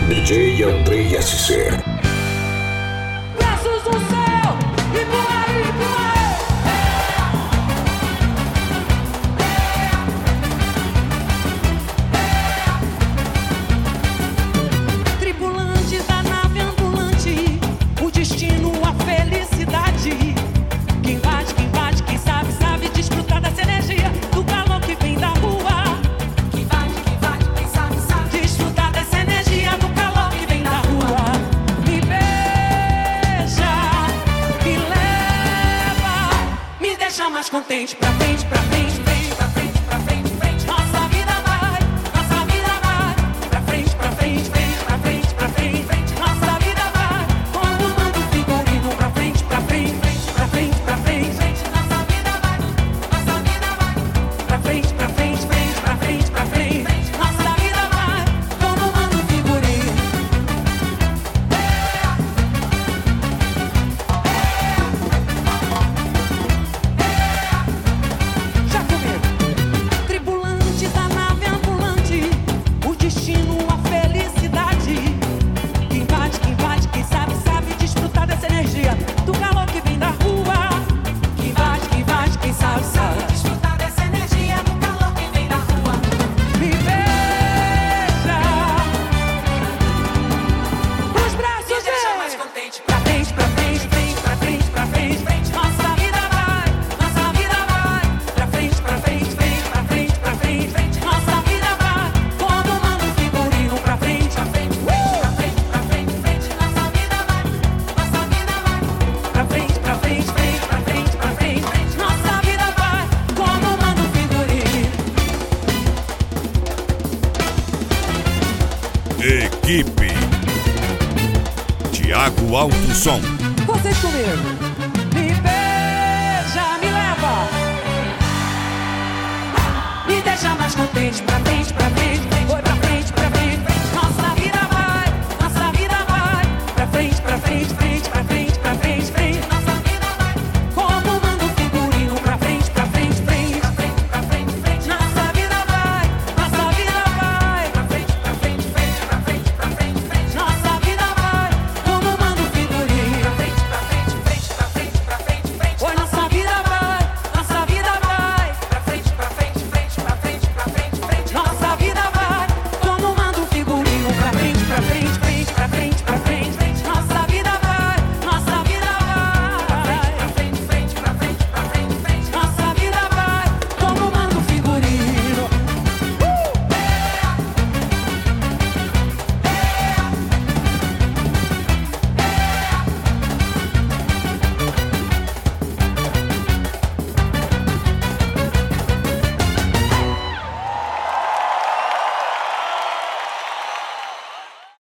DJ Andrei SC. Braços no céu e por aí, por aí. Tripulante da nave ambulante, o destino, a felicidade. Quem bate, quem sabe, sabe desfrutar dessa energia, do calor que vem da rua. Quem bate, quem sabe, sabe desfrutar dessa energia, do calor que vem da rua. Me beija, me leva, me deixa mais contente, pra frente, pra frente, frente, pra frente, pra frente, frente. Nossa vida vai, pra frente, pra frente, frente, pra frente, pra frente, frente. Nossa vida vai, como manda o figurino, pra frente, pra frente, frente, pra frente, pra frente, frente. Nossa vida vai, pra frente, pra frente, frente, pra frente, pra frente, frente. Nossa vida vai, como manda o figurino. Já comigo. Tripulante da nave ambulante, o destino, a felicidade. Quem bate, quem sabe, sabe desfrutar dessa energia, do calor que vem da rua. Quem bate, quem sabe, sabe desfrutar dessa energia, do calor que vem da rua. Me beija, os braços me deixa mais contente, pra frente, pra frente, frente, pra frente, pra frente, frente. Nossa vida vai, pra frente, pra frente, frente, pra frente, pra frente, frente. Nossa vida vai, como manda o figurino, pra frente, pra frente, pra frente, pra frente, frente. Nossa vida vai, pra frente, pra frente, frente, pra frente, pra frente, frente. Nossa vida vai, como manda o figurino. Equipe Thiago Alto Som. Vocês comigo. Me beija, me leva, me deixa mais contente, pra frente, pra frente.